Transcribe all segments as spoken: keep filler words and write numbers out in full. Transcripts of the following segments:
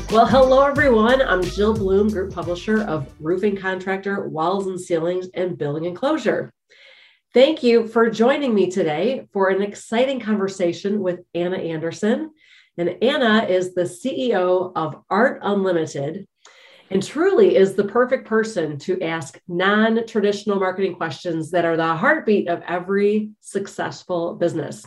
Well, hello, everyone. I'm Jill Bloom, Group Publisher of Roofing Contractor, Walls and Ceilings, and Building Enclosure. Thank you for joining me today for an exciting conversation with Anna Anderson. And Anna is the C E O of Art Unlimited and truly is the perfect person to ask non-traditional marketing questions that are the heartbeat of every successful business.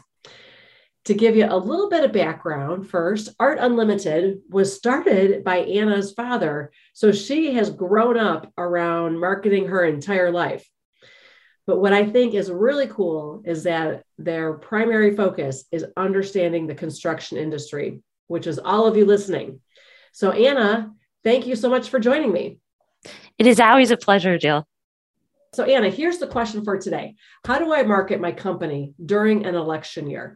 To give you a little bit of background first, Art Unlimited was started by Anna's father, so she has grown up around marketing her entire life. But what I think is really cool is that their primary focus is understanding the construction industry, which is all of you listening. So Anna, thank you so much for joining me. It is always a pleasure, Jill. So Anna, here's the question for today. How do I market my company during an election year?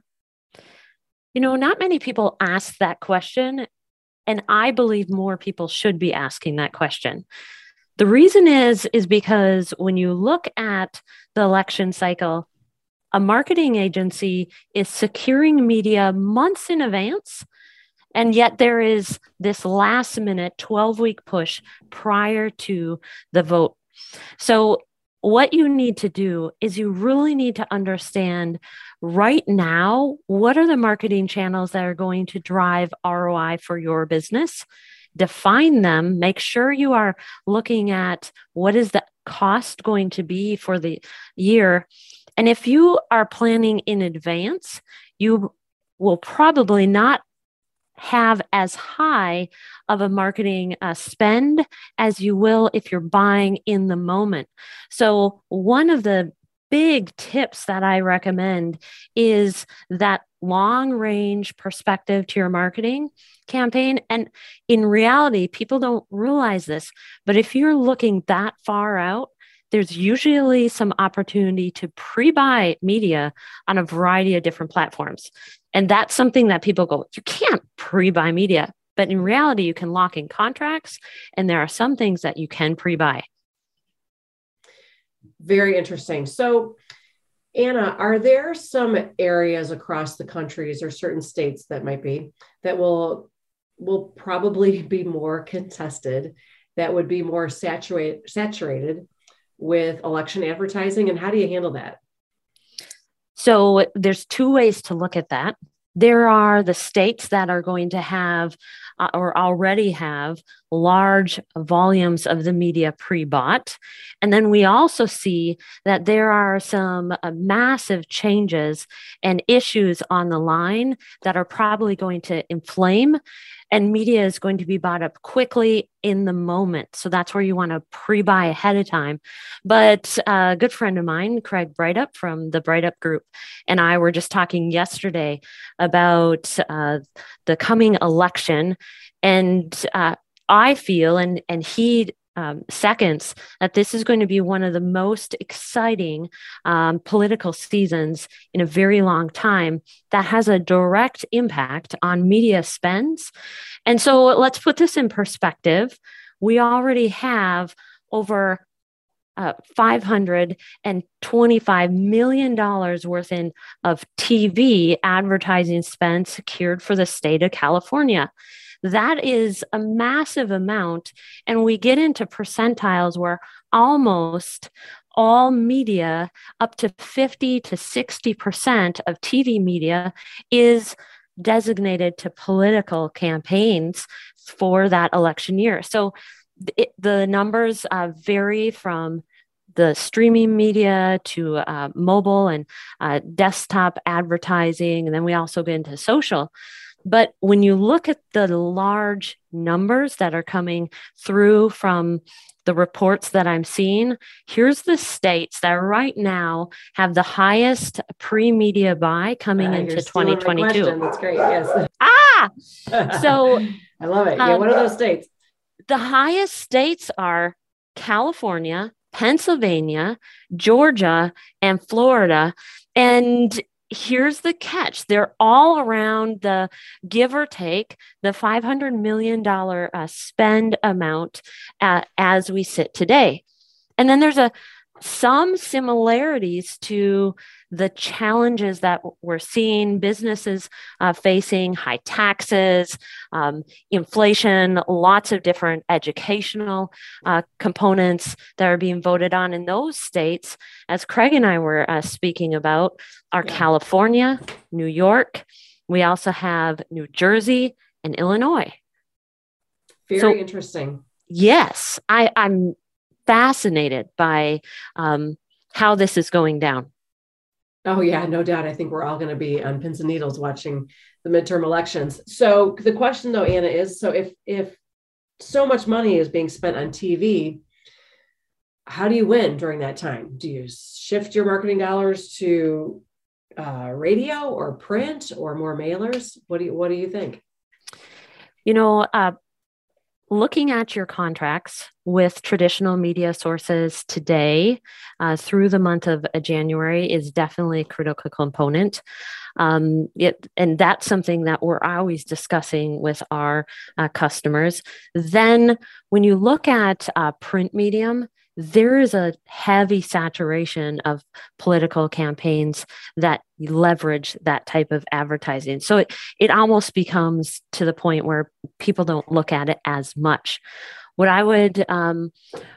You know, not many people ask that question, and I believe more people should be asking that question. The reason is, is because when you look at the election cycle, a marketing agency is securing media months in advance, and yet there is this last minute twelve week push prior to the vote. So what you need to do is you really need to understand right now, what are the marketing channels that are going to drive R O I for your business? Define them, make sure you are looking at what is the cost going to be for the year. And if you are planning in advance, you will probably not have as high of a marketing uh, spend as you will if you're buying in the moment. So one of the big tips that I recommend is that long range perspective to your marketing campaign. And in reality, people don't realize this, but if you're looking that far out, there's usually some opportunity to pre-buy media on a variety of different platforms. And that's something that people go, you can't pre-buy media. But in reality, you can lock in contracts, and there are some things that you can pre-buy. Very interesting. So, Anna, are there some areas across the countries or certain states that might be that will will probably be more contested, that would be more saturate, saturated with election advertising? And how do you handle that? So there's two ways to look at that. There are the states that are going to have uh, or already have large volumes of the media pre-bought. And then we also see that there are some uh, massive changes and issues on the line that are probably going to inflame, and media is going to be bought up quickly in the moment. So that's where you want to pre-buy ahead of time. But a good friend of mine, Craig Breithaupt from the Breithaupt Group, and I were just talking yesterday about uh, the coming election. And uh, I feel, and, and he um, seconds, that this is going to be one of the most exciting um, political seasons in a very long time that has a direct impact on media spends. And so let's put this in perspective. We already have over uh, five hundred twenty-five million dollars worth in, of T V advertising spend secured for the state of California. That is a massive amount. And we get into percentiles where almost all media, up to fifty to sixty percent of T V media, is designated to political campaigns for that election year. So it, the numbers uh, vary from the streaming media to uh, mobile and uh, desktop advertising. And then we also get into social. But when you look at the large numbers that are coming through from the reports that I'm seeing, here's the states that right now have the highest pre-media buy coming uh, into twenty twenty-two. That's great. Yes. Ah, so I love it. Yeah. Um, what are those states? The highest states are California, Pennsylvania, Georgia, and Florida. And here's the catch. They're all around the, give or take, the five hundred million dollars uh, spend amount uh, as we sit today. And then there's a some similarities to the challenges that we're seeing businesses uh, facing, high taxes, um, inflation, lots of different educational uh, components that are being voted on in those states, as Craig and I were uh, speaking about, are yeah. California, New York. We also have New Jersey and Illinois. Very so, interesting. Yes, I, I'm fascinated by um, how this is going down. Oh, yeah, no doubt. I think we're all going to be on pins and needles watching the midterm elections. So the question, though, Anna, is, so if if so much money is being spent on T V, how do you win during that time? Do you shift your marketing dollars to uh, radio or print or more mailers? What do you, what do you think? You know, uh, looking at your contracts with traditional media sources today uh, through the month of uh, January is definitely a critical component. Um, it, and that's something that we're always discussing with our uh, customers. Then when you look at uh, print medium, there is a heavy saturation of political campaigns that leverage that type of advertising. So it, it almost becomes to the point where people don't look at it as much. What I would um,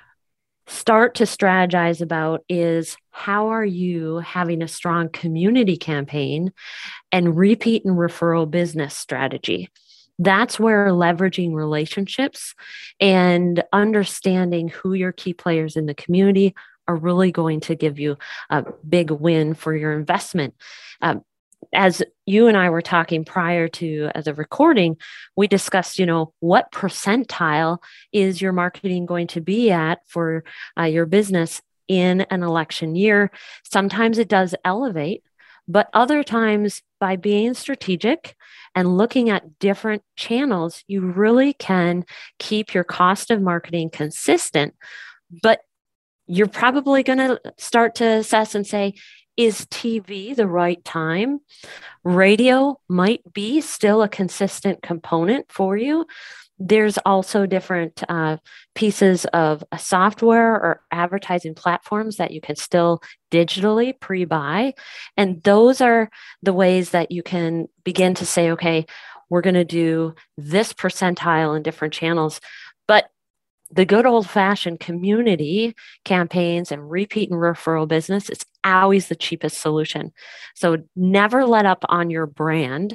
start to strategize about is, how are you having a strong community campaign and repeat and referral business strategy? That's where leveraging relationships and understanding who your key players in the community are really going to give you a big win for your investment. Um, as you and I were talking prior to uh, the recording, we discussed, you know, what percentile is your marketing going to be at for uh, your business in an election year? Sometimes it does elevate, but other times, by being strategic and looking at different channels, you really can keep your cost of marketing consistent. But you're probably going to start to assess and say, is T V the right time? Radio might be still a consistent component for you. There's also different uh, pieces of uh, software or advertising platforms that you can still digitally pre-buy. And those are the ways that you can begin to say, okay, we're going to do this percentile in different channels. But the good old-fashioned community campaigns and repeat and referral business is always the cheapest solution. So never let up on your brand,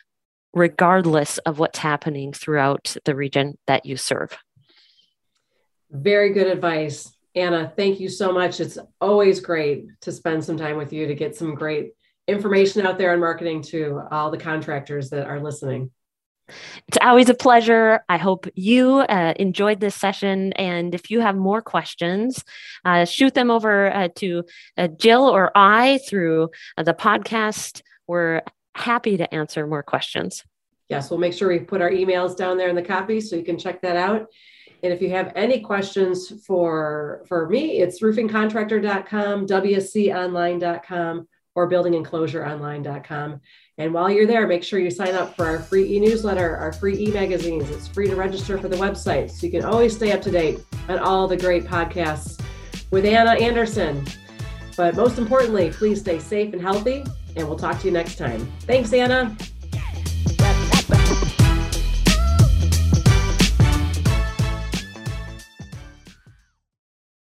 regardless of what's happening throughout the region that you serve. Very good advice. Anna, thank you so much. It's always great to spend some time with you to get some great information out there on marketing to all the contractors that are listening. It's always a pleasure. I hope you uh, enjoyed this session. And if you have more questions, uh, shoot them over uh, to uh, Jill or I through uh, the podcast. We're happy to answer more questions. Yes, we'll make sure we put our emails down there in the copy so you can check that out. And if you have any questions for, for me, it's roofing contractor dot com, W S C online dot com, or building enclosure online dot com. And while you're there, make sure you sign up for our free e-newsletter, our free e-magazines. It's free to register for the website, so you can always stay up to date on all the great podcasts with Anna Anderson. But most importantly, please stay safe and healthy, and we'll talk to you next time. Thanks, Anna.